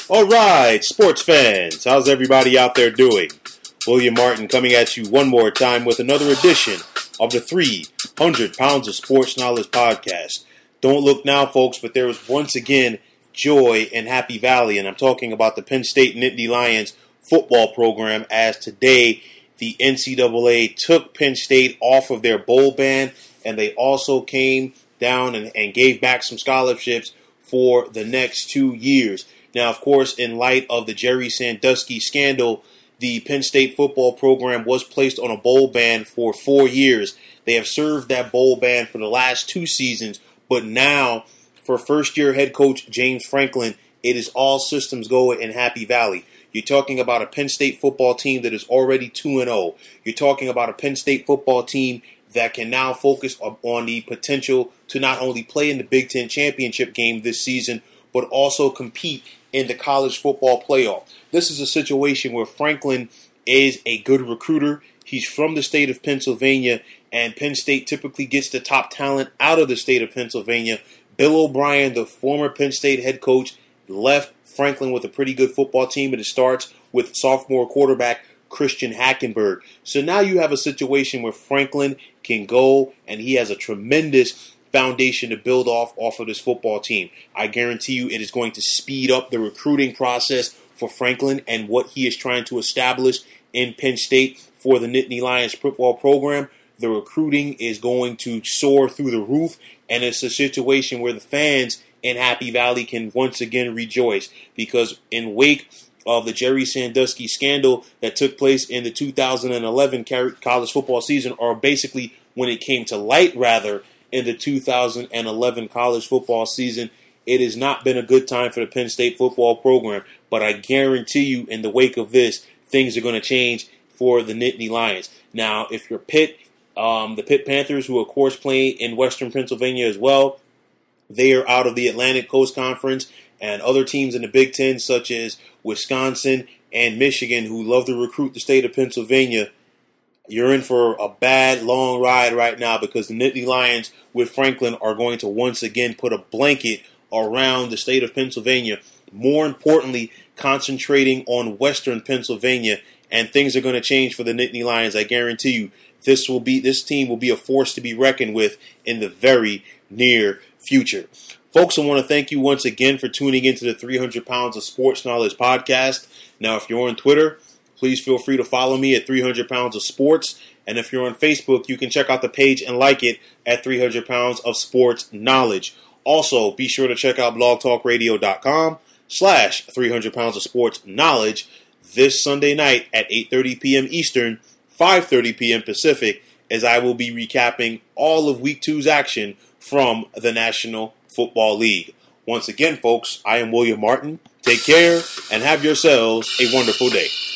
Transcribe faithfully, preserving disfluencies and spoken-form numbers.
Alright, sports fans, how's everybody out there doing? William Martin coming at you one more time with another edition of the three hundred pounds of Sports Knowledge podcast. Don't look now, folks, but there is once again joy in Happy Valley, and I'm talking about the Penn State Nittany Lions football program, as today the N C double A took Penn State off of their bowl ban, and they also came down and, and gave back some scholarships for the next two years. Now, of course, in light of the Jerry Sandusky scandal, the Penn State football program was placed on a bowl ban for four years. They have served that bowl ban for the last two seasons, but now, for first-year head coach James Franklin, it is all systems go in Happy Valley. You're talking about a Penn State football team that is already two and oh. You're talking about a Penn State football team that can now focus on the potential to not only play in the Big Ten championship game this season, but also compete in the college football playoff. This is a situation where Franklin is a good recruiter. He's from the state of Pennsylvania, and Penn State typically gets the top talent out of the state of Pennsylvania. Bill O'Brien, the former Penn State head coach, left Franklin with a pretty good football team, and it starts with sophomore quarterback Christian Hackenberg. So now you have a situation where Franklin can go, and he has a tremendous foundation to build off off of this football team. I guarantee you it is going to speed up the recruiting process for Franklin and what he is trying to establish in Penn State for the Nittany Lions football program. The recruiting is going to soar through the roof, and it's a situation where the fans in Happy Valley can once again rejoice, because in wake of the Jerry Sandusky scandal that took place in the two thousand eleven college football season, or basically when it came to light rather, in the two thousand eleven college football season, it has not been a good time for the Penn State football program. But I guarantee you, in the wake of this, things are going to change for the Nittany Lions. Now, if you're Pitt, um, the Pitt Panthers, who of course play in Western Pennsylvania as well, they are out of the Atlantic Coast Conference, and other teams in the Big Ten, such as Wisconsin and Michigan, who love to recruit the state of Pennsylvania, you're in for a bad, long ride right now, because the Nittany Lions with Franklin are going to once again put a blanket around the state of Pennsylvania. More importantly, concentrating on Western Pennsylvania, and things are going to change for the Nittany Lions. I guarantee you, this will be this team will be a force to be reckoned with in the very near future. Folks, I want to thank you once again for tuning into the three hundred pounds of Sports Knowledge podcast. Now, if you're on Twitter, please feel free to follow me at three hundred pounds of Sports. And if you're on Facebook, you can check out the page and like it at three hundred pounds of Sports Knowledge. Also, be sure to check out blogtalkradio.com slash 300 pounds of Sports Knowledge this Sunday night at eight thirty p.m. Eastern, five thirty p.m. Pacific, as I will be recapping all of Week two's action from the National Football League. Once again, folks, I am William Martin. Take care and have yourselves a wonderful day.